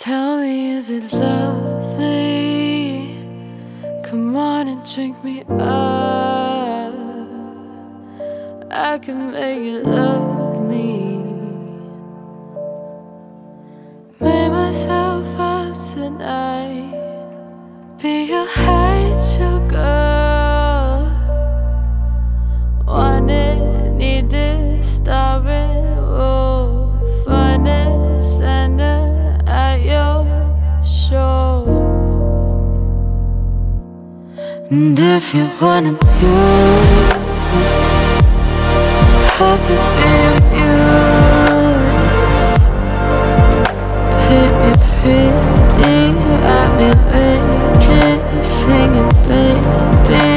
Tell me, is it lovely? Come on and drink me up. I can make you love me. Made myself up tonight. Be your high sugar. Want it, need it, starving. Oh, fun it, send it at your show. And if you wanna abuse, I could be amused. Hit me pretty, wrap me rigid, singing baby.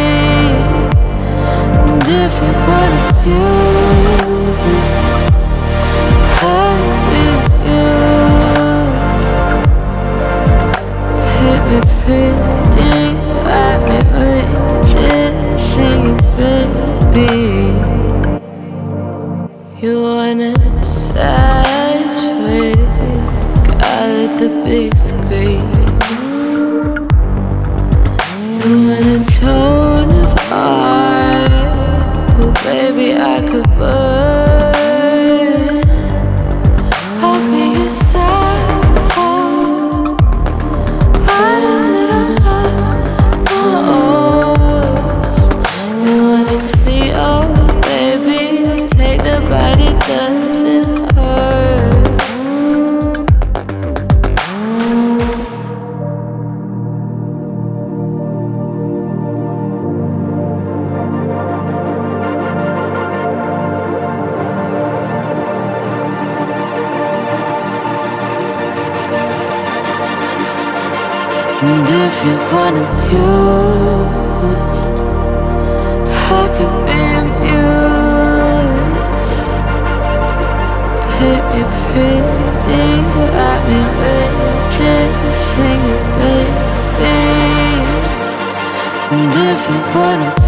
And if you wanna abuse, I could be amused. Hit me pretty, wrap me rigid, singing baby. You wanna saturate, got it the big screen. You want a tone of art, cool baby I could burn. I'll be your saxophone, got a little love. You want a Cleo, baby, take the body, doesn't hurt. And if you wanna abuse, I could be amused. Hit me pretty, wrap me rigid, sing it baby. And if you wanna